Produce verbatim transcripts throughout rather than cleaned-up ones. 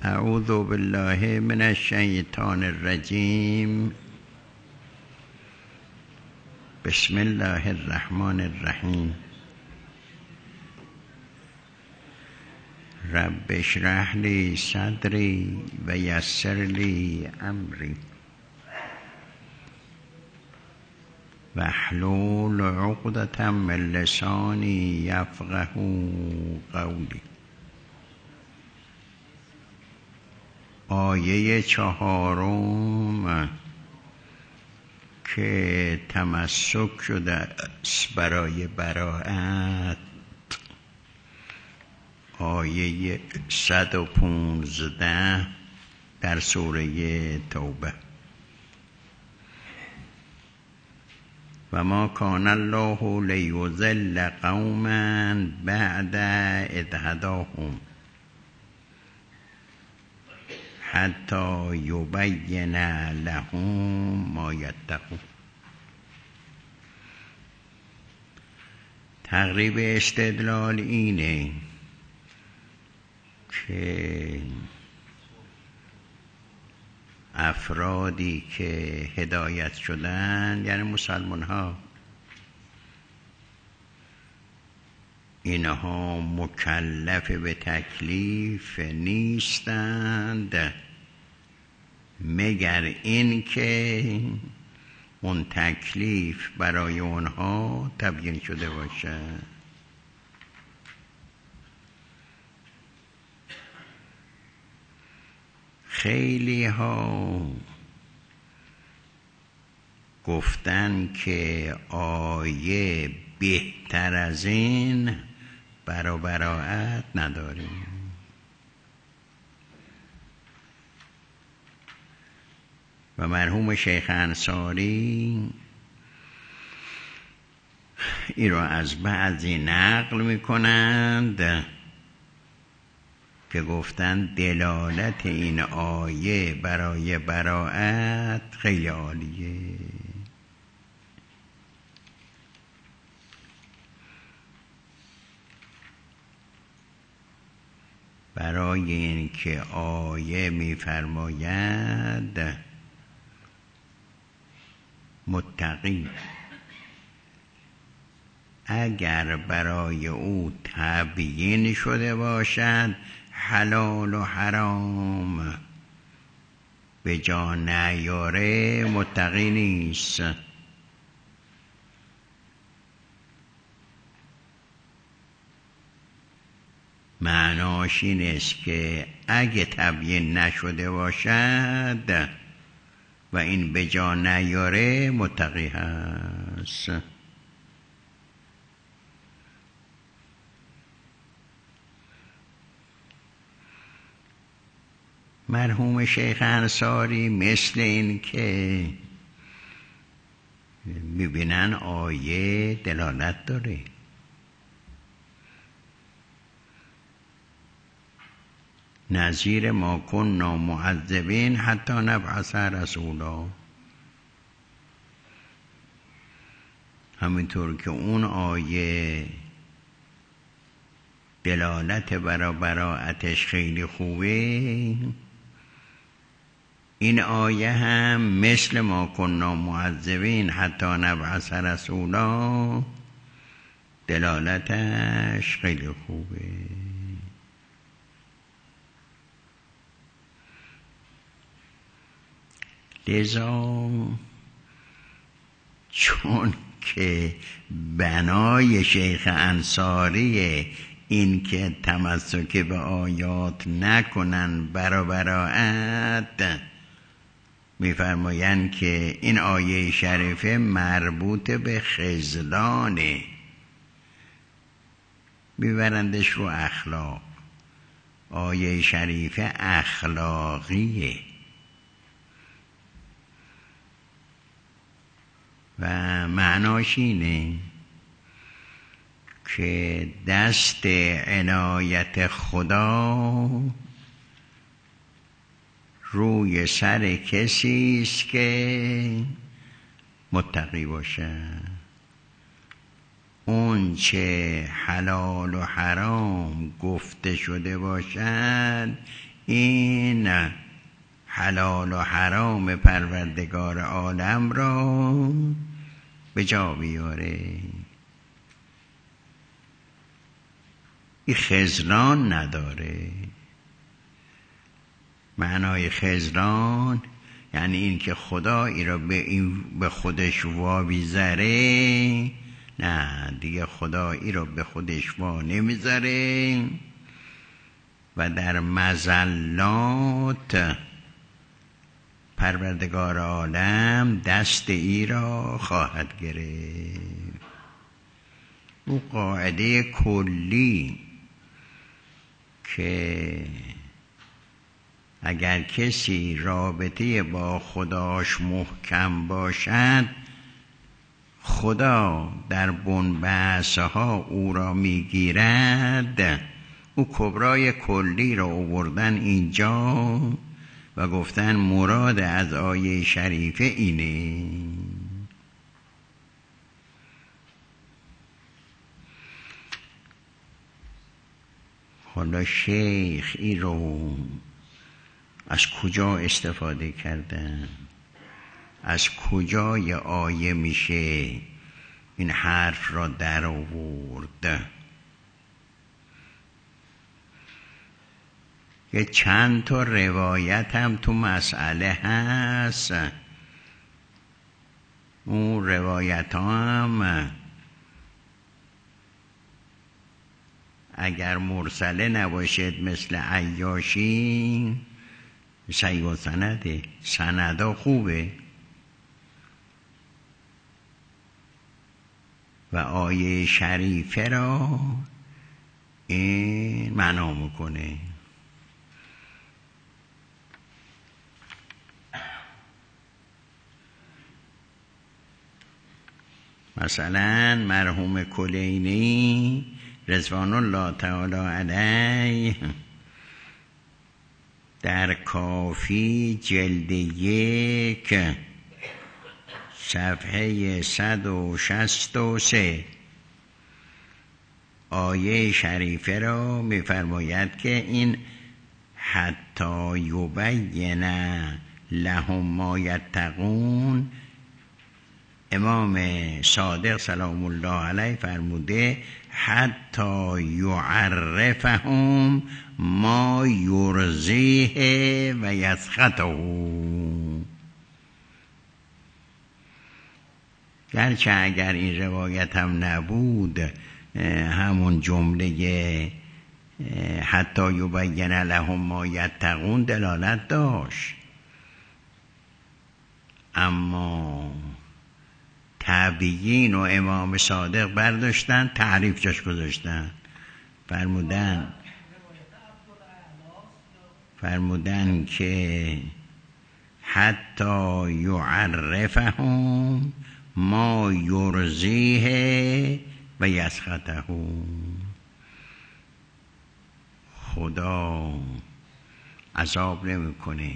اعوذ بالله من الشیطان الرجیم. بسم الله الرحمن الرحیم. رب اشرح لی صدری و یسر لی امری واحلل عقدة من لسانی یفقهوا قولی. آیه چهارم که تمسک شده است برای براءت، آیه صد و پونزده در سوره توبه. و ما کان الله لیضل قوما بعد اذ هداهم حتی یبین لهم ما یتقون. تقریب استدلال اینه که افرادی که هدایت شدن، یعنی مسلمان ها، اینها مکلف به تکلیف نیستند مگر این که اون تکلیف برای اونها تبیین شده باشد. خیلی ها گفتن که آیه بهتر از این برا براءت نداریم. و مرحوم شیخ انصاری این را از بعضی نقل میکنند که گفتن دلالت این آیه برای براءت خیلی عالیه. برای اینکه آیه می‌فرماید متقی اگر برای او تبیین شده باشد حلال و حرام به جا نیاره متقی نیست. معناش این است که اگه تبیین نشده باشد و این به جا نیاره متقی هست. مرحوم شیخ انصاری مثل این که میبینن آیه دلالت داره، نظیر ما کننا معذبین حتی نبعث رسولا، همینطور که اون آیه دلالت برا براءتش خیلی خوبه، این آیه هم مثل ما کننا معذبین حتی نبعث رسولا دلالتش خیلی خوبه. لذا چون که بنای شیخ انصاری این که تمسک به آیات نکنن برا براءت، میفرمایند که این آیه شریفه مربوط به خذلانه، میبرندش رو اخلاق. آیه شریفه اخلاقیه و معناش اینه که دست عنایت خدا روی سر کسی است که متقی باشه. اون چه حلال و حرام گفته شده باشد این حلال و حرام پروردگار عالم را به جا بیاره. این خذلان نداره. معنای خذلان یعنی این که خدا ای را به, این به خودش وا بیزره، نه دیگه خدا ای را به خودش وا نمیذاره و در مذلات پروردگار عالم دست ای را خواهد گرفت. او قاعده کلی که اگر کسی رابطه با خداش محکم باشد، خدا در بنبسته ها او را میگیرد. او کبرای کلی را آوردن اینجا و گفتن مراد از آیه شریفه اینه. حالا شیخ ای رو از کجا استفاده کردن؟ از کجای آیه میشه این حرف را در آورد؟ یه چند تا روایت هم تو مسئله هست. اون روایت هم اگر مرسله نباشد مثل عیاشی صحیح و سنده، سندا خوبه و آیه شریفه را این معنا میکنه. مثلا مرحوم کلینی رضوان الله تعالی علیه در کافی جلد یک صفحه صد و شصت و سه آیه شریفه را می‌فرماید که این حتی یبین لهم ما یتقون، امام صادق سلام الله علیه فرموده حتی یعرفهم ما یرضیه و یسخطه. گرچه اگر این روایت هم نبود همون جمله حتی یبین لهم ما یتقون دلالت داشت، اما تابعین و امام صادق برداشتن تعریف جاش گذاشتن، فرمودن فرمودن که حتی یعرفهم ما یرضیه و یسخطه. خدا عذاب نمی کنه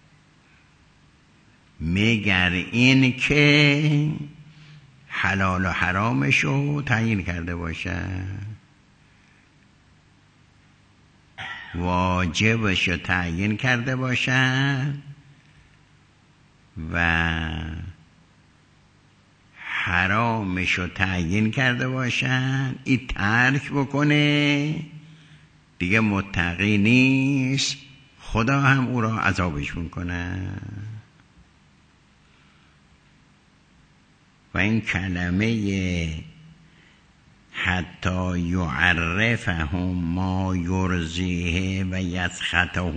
مگر این که حلال و حرامش رو تعیین کرده باشه، واجبش رو تعیین کرده باشه و حرامش رو تعیین کرده باشن. این ترک بکنه دیگه متقی نیست، خدا هم او را عذابش میکنه. و این کلمه حتی یعرفهم ما یرضیه و یسخطه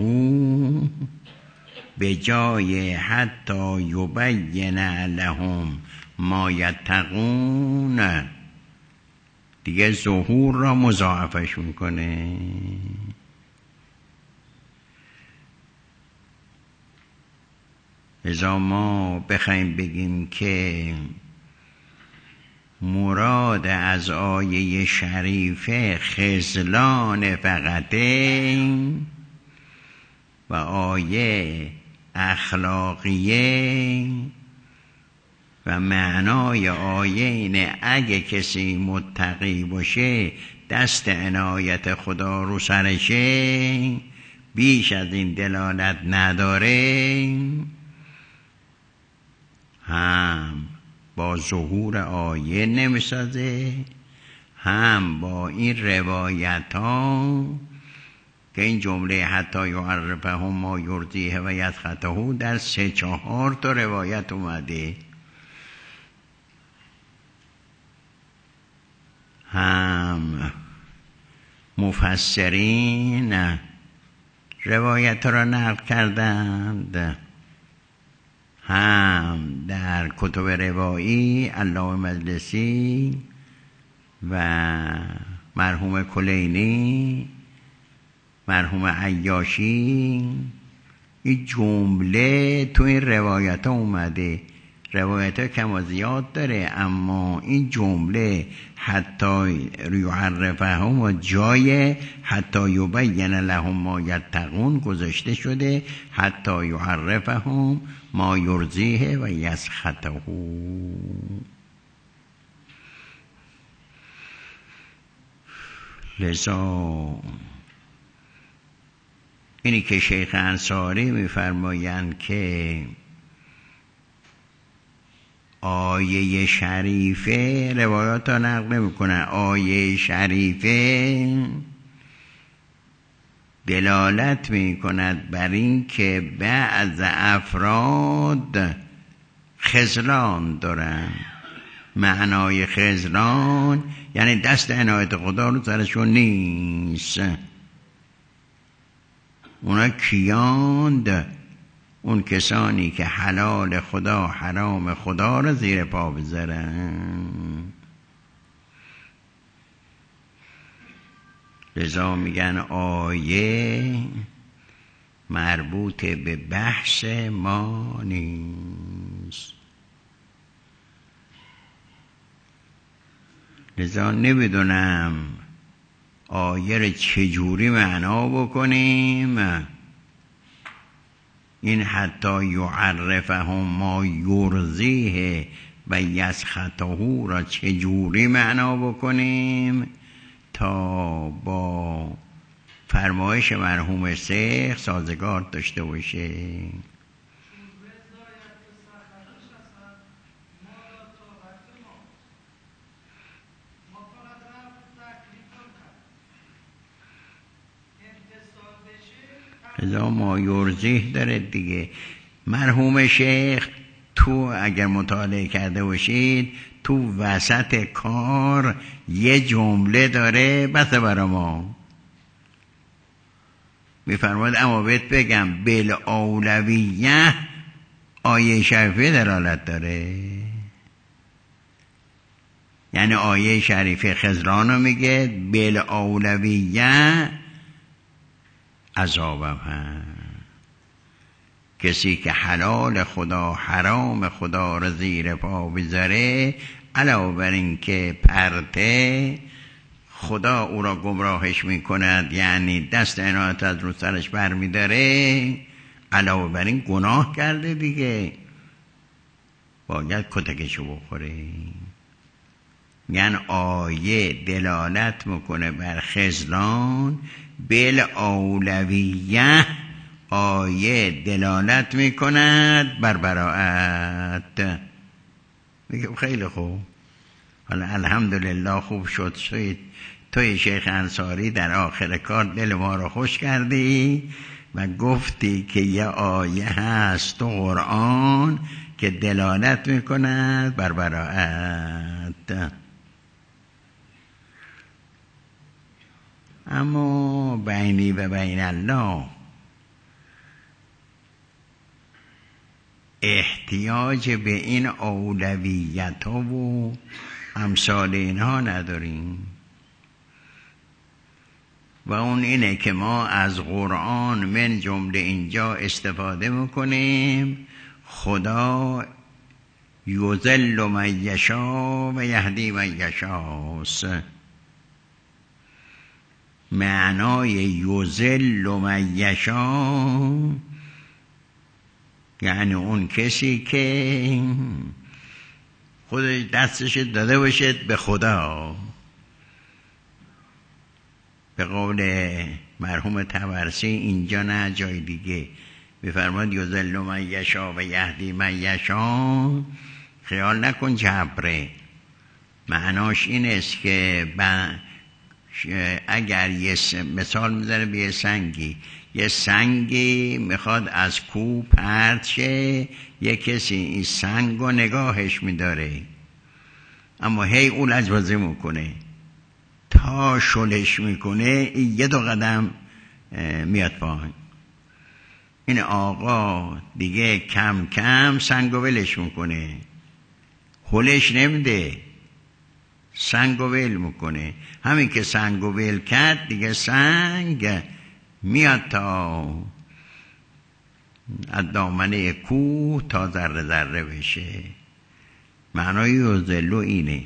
به جای حتی یبین لهم ما یتقون دیگه ظهور را مضاعفش میکنه. لذا ما بخوایم بگیم که مراد از آیه شریفه خذلان فقطه و آیه اخلاقیه و معنای آیه اینه اگه کسی متقی باشه دست عنایت خدا رو سرشه، بیش از این دلالت نداره، هم با ظهور آیه نمیسازه، هم با این روایت ها که این جمله حتی یعرفه ما یرضیه و یسخطه در سه چهار تا روایت اومده، هم مفسرین روایت را نقل کردند، هم در کتب روایی علامه مجلسی و مرحوم کلینی، مرحوم عیاشی، این جمله تو این روایت ها اومده. روایت ها کم و زیاد داره، اما این جمله حتی یعرفه هم جای حتی یبین لهم ما یتقون گذاشته شده، حتی یعرفه هم ما یرضیه و یسخطه. لذا اینی که شیخ انصاری میفرمایند که آیه شریفه، روایات ها نقل میکنه، آیه شریفه دلالت میکند بر این که بعض افراد خذلان دارن. معنای خذلان یعنی دست عنایت خدا رو سرشون نیست. اونا کیاند؟ اون کسانی که حلال خدا حرام خدا رو زیر پا بذارن. لذا میگن آیه مربوط به بحث ما نیست. لذا نمیدونم آیه رو چجوری معنا بکنیم. این حتی یعرفهم ما یرضیه و یسخطه را چجوری معنا بکنیم تا با فرمایش مرحوم شیخ سازگار داشته باشه. ازا ما یرضیه داره دیگه. مرحوم شیخ تو اگر مطالعه کرده باشید تو وسط کار یه جمله داره بس برا ما میفرماید، اما بهت بگم بالاولویه آیه شریفه دلالت داره. یعنی آیه شریفه خذلانو میگه، بالاولویه عذابم هم. کسی که حلال خدا حرام خدا رو زیر پا بذاره، علاوه بر این که پرته خدا او را گمراهش میکند، یعنی دست عنایت از رو سرش بر میداره، علاوه بر این گناه کرده دیگه، باید کتکشو بخوره. یعنی آیه دلالت میکنه بر خذلان، بالاولویه آیه دلالت میکند بر براءت. میگم خیلی خوب، حالا الحمدلله خوب شد شد توی شیخ انصاری در آخر کار دل ما رو خوش کردی و گفتی که یه آیه هست تو قرآن که دلالت میکند بر براءت. اما بینی و بین الله احتیاج به این اولویت ها و امثال اینها نداریم. و اون اینه که ما از قرآن من جمله اینجا استفاده میکنیم. خدا یذل من یشاء و یهدی من یشاء. معنای یذل من یشاء یعنی اون کسی که خودش دستش داده باشد به خدا. به قول مرحوم طبرسی اینجا نه جای دیگه میفرماد یضل من یشاء و یهدی من یشاء. خیال نکن جبره، معناش این است که اگر یه مثال میذاره به یه سنگی، یه سنگی میخواد از کوه پرت شه، یه کسی این سنگو نگاهش میداره اما هی اون لجبازی میکنه تا شلش میکنه یه دو قدم میاد پایین. این آقا دیگه کم کم سنگو ولش میکنه، هلش نمیده، سنگو ول میکنه. همین که سنگو ول کرد دیگه سنگ میاد تا از دامنه کوه تا ذره ذره بشه. معنای یضل اینه،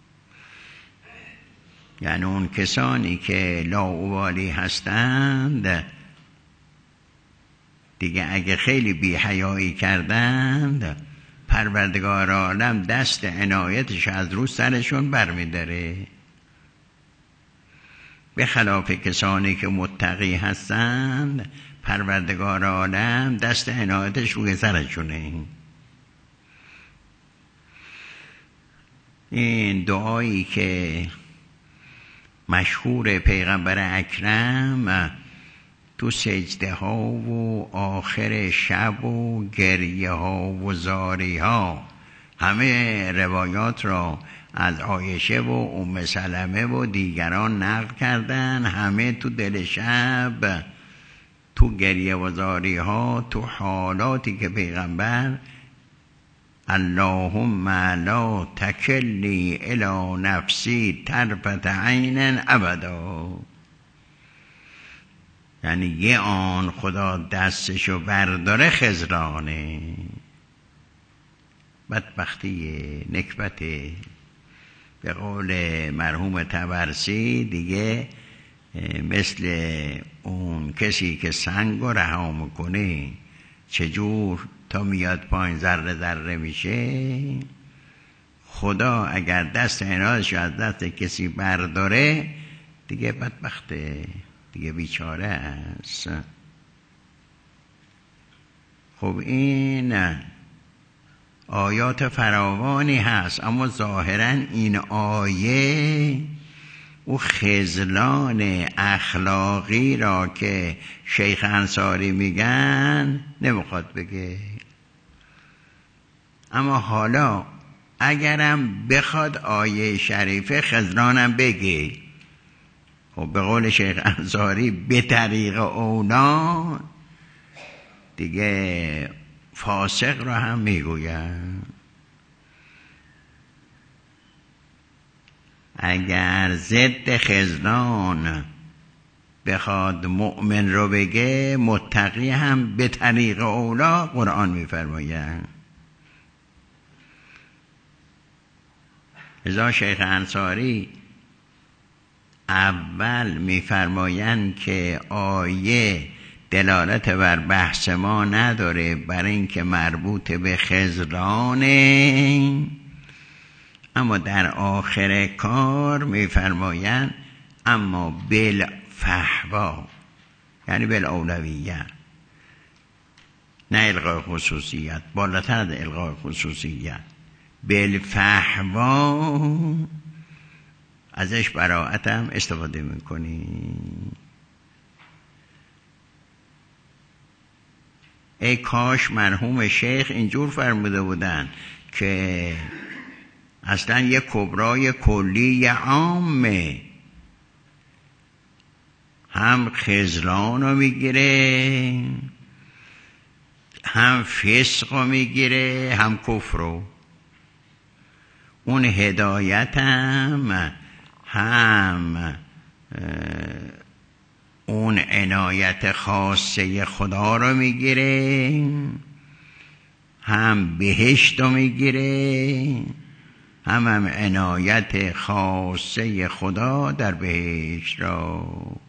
یعنی اون کسانی که لاابالی هستند دیگه اگه خیلی بی حیایی کردند، پروردگار عالم دست عنایتش از رو سرشون برمیداره. به خلاف کسانی که متقی هستند، پروردگار عالم دست عنایتش روی سرشونه. این دعایی که مشهور پیغمبر اکرم تو سجده ها و آخر شب و گریه ها و زاری ها، همه روایات را از عایشه و ام سلمه و دیگران نقل کردن، همه تو دل شب تو گریه و زاری ها، تو حالاتی که پیغمبر اللهم لا تکلنی الی نفسی طرفة عین ابدا، یعنی یه آن خدا دستشو برداره خذلانه. بدبختی، نکبت. به قول مرحوم طبرسی دیگه مثل اون کسی که سنگو رها میکنه چجور تا میاد پایین ذره ذره میشه، خدا اگر دست عنایتش از دست کسی برداره دیگه بدبخته، دیگه بیچاره است. خب این آیات فراوانی هست، اما ظاهرا این آیه او خذلان اخلاقی را که شیخ انصاری میگن نمیخواد بگه. اما حالا اگرم بخواد آیه شریفه خذلانم بگه، خب به قول شیخ انصاری به طریق اونا دیگه فاسق را هم میگوین. اگر ضد خذلان بخواد مؤمن رو بگه، متقی هم به طریق اولا قرآن میفرماید. ازا شیخ انصاری اول میفرمایند که آیه دلالت بر بحث ما نداره، برای اینکه مربوط به خذلانه، اما در آخر کار میفرمایند اما بالفحوا، یعنی بالاولویه، نه الغای خصوصیت، بالاتر از الغای خصوصیت. بالفحوا ازش براءت هم استفاده میکنیم. ای کاش مرحوم شیخ اینجور فرموده بودن که اصلا یه کبرای کلی عامه، هم خذلان رو میگیره، هم فسق رو میگیره، هم کفر رو. اون هدایت هم هم اون عنایت خاصه خدا رو میگیره، هم بهشت رو میگیره، هم هم عنایت خاصه خدا در بهشت رو.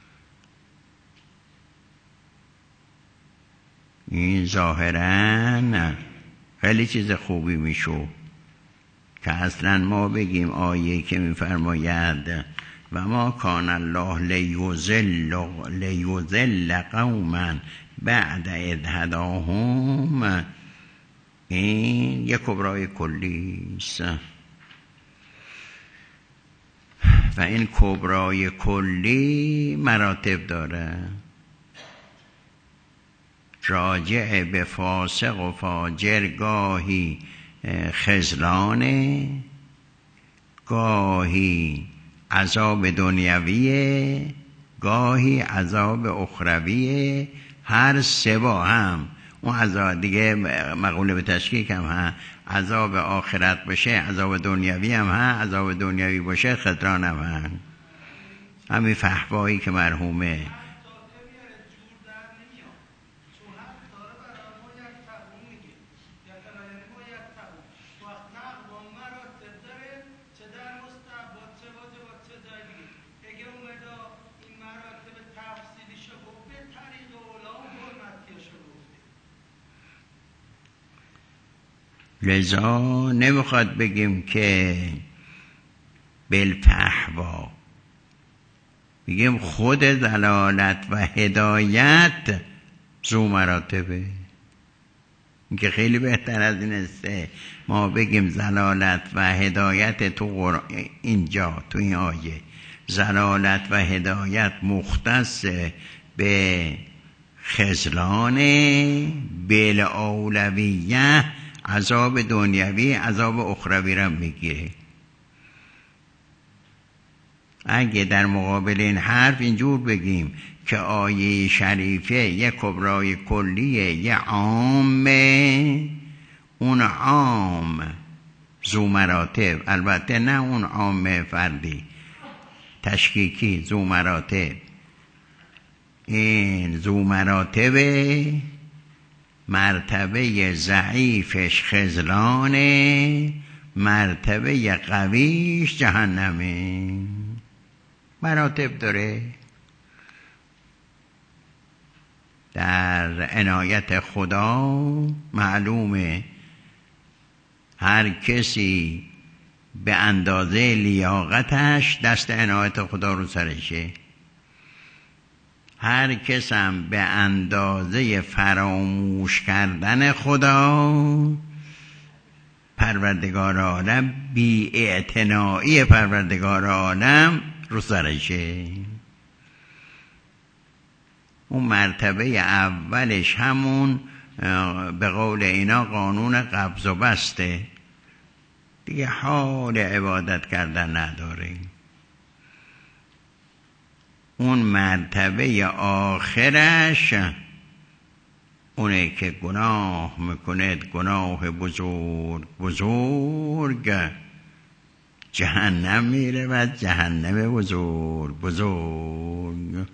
این ظاهراً خیلی چیز خوبی میشو که اصلا ما بگیم آیه که میفرماید و ما کان الله لیضل لیضل قوما بعد اذ هداهم. این یک کبرای کلی است و این کبرای کلی مراتب داره. راجع به فاسق و فاجر گاهی خذلانه، گاهی عذاب دنیویه، گاهی عذاب اخرویه. هر سه با هم اون عذاب دیگه مقوله به تشکیک هم ها، عذاب آخرت باشه عذاب دنیوی هم ها، عذاب دنیوی باشه خذلان هم ها. همین فحوایی که مرحومه لذا نمیخواد بگیم که بالفحوا، بگیم خود دلالت و هدایت ذو مراتبه. این که خیلی بهتر از این است ما بگیم دلالت و هدایت تو قرآن اینجا تو این آیه دلالت و هدایت مختص به خذلان بالاولویه، عذاب دنیوی عذاب اخروی را میگیره. اگه در مقابل این حرف اینجور بگیم که آیه شریفه یک کبرای کلیه، یک عامه، اون عام ذو مراتب، البته نه اون عام فردی تشکیکی، ذو مراتب. این ذو مراتبه، مرتبه ضعیفش خذلانه، مرتبه قویش جهنمه. مراتب داره. در عنایت خدا معلومه هر کسی به اندازه لیاقتش دست عنایت خدا رو سرشه، هر کس هم به اندازه فراموش کردن خدا، پروردگار عالم بی اعتنایی پروردگار عالم رو سرشه. اون مرتبه اولش همون به قول اینا قانون قبض و بسته، دیگه حال عبادت کردن نداره. اون مرتبه آخرش اونه که گناه میکند گناه بزرگ بزرگ، جهنم میره و جهنم بزرگ بزرگ.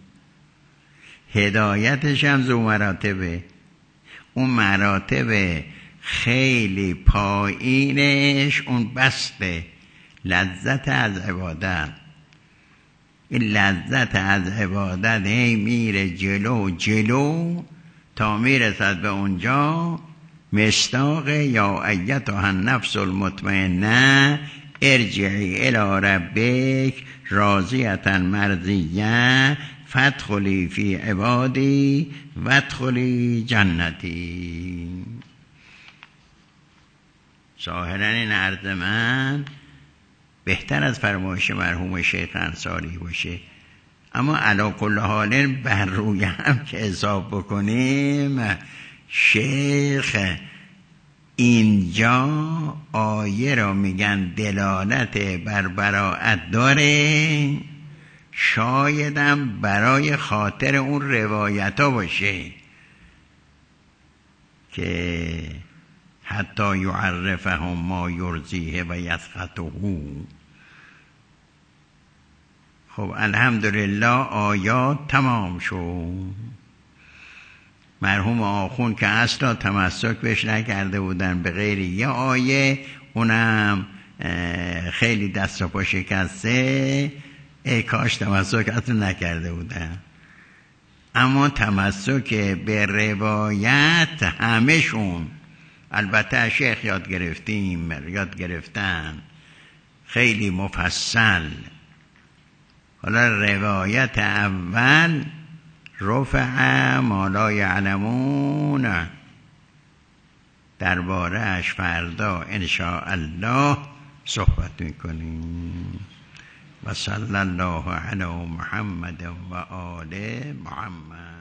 هدایتش هم ذو مراتبه. اون مراتب خیلی پایینش اون بسته لذت از عبادت. این لذت از عبادت هی میره جلو جلو تا میرسد به اونجا مصداق یا ایتها النفس المطمئنه ارجعی الی ربک راضیة مرضیه فادخلی فی عبادی وادخلی جنتی. ظاهرا این عرض من بهتر از فرمایش مرحوم شیخ انصاری باشه، اما علی کل حال بر روی هم که حساب بکنیم شیخ اینجا آیه را میگن دلالت بر براءت داره، شایدم برای خاطر اون روایت ها باشه که حتی یعرفهم ما یرضیه و یسخطه. خب الحمدلله آیات تمام شد. مرحوم آخون که اصلا تمسک بهش نکرده بودن به غیر یه آیه، اونم خیلی دست و پا شکسته، ای کاش تمسک اصلا نکرده بودن. اما تمسک به روایت همشون، البته شیخ یاد گرفتیم یاد گرفتن خیلی مفصل حالا روایت اول رفع ما لا یعلمون، درباره اش فردا انشاءالله صحبت میکنیم. و صلی الله علی محمد و آل محمد.